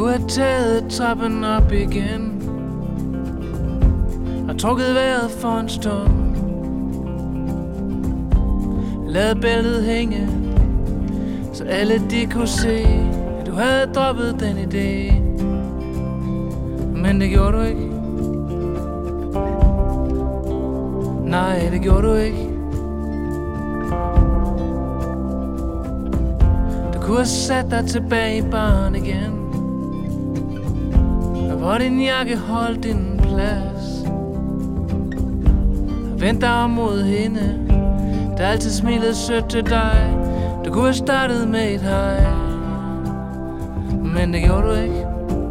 kunne have taget trappen op igen og trukket vejret for en stund. Lad bæltet hænge, så alle de kunne se, at du havde droppet den idé. Men det gjorde du ikke. Nej, det gjorde du ikke. Du kunne have sat dig tilbage i baren igen, og hvor din jakke holdt din plads. Vend dig om mod hende, der altid smilede sødt til dig. Du kunne have startet med et hej, men det gjorde du ikke.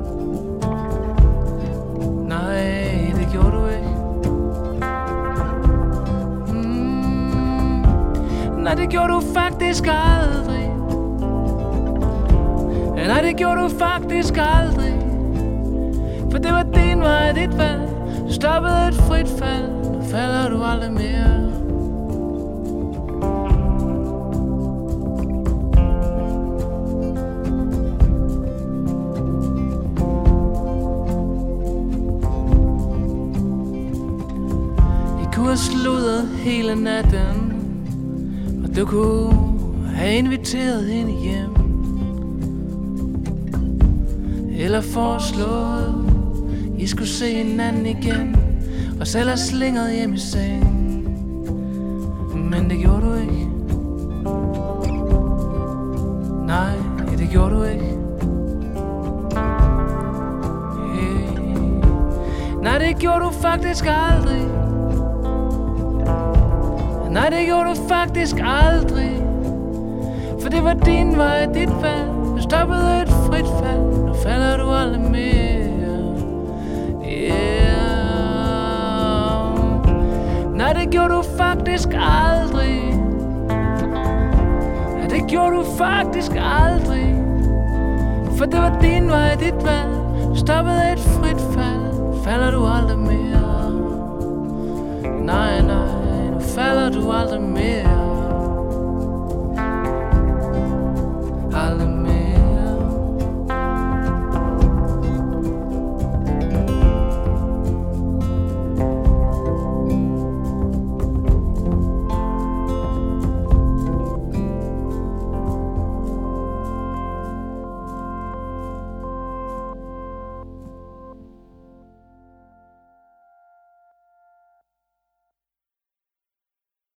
Nej, det gjorde du ikke. Nej, det gjorde du faktisk aldrig. Nej, det gjorde du faktisk aldrig. For det var din vej, dit valg. Du stoppede et frit fald. Nu falder du aldrig mere. I kunne have sludret hele natten, og du kunne have inviteret hende hjem, eller foreslået, I skulle se hinanden igen, og selv have slingret hjem i seng. Men det gjorde du ikke. Nej, det gjorde du ikke. Hey. Nej, det gjorde du faktisk aldrig. Nej, det gjorde du faktisk aldrig. For det var din vej, dit valg. Du stoppede et frit fald. Nu falder du aldrig mere. Yeah. Nej, det gjorde du faktisk aldrig. Nej, det gjorde du faktisk aldrig. For det var din vej, dit valg. Du stoppede et frit fald. Nu falder du aldrig mere. Nej, nej, nu falder du aldrig mere.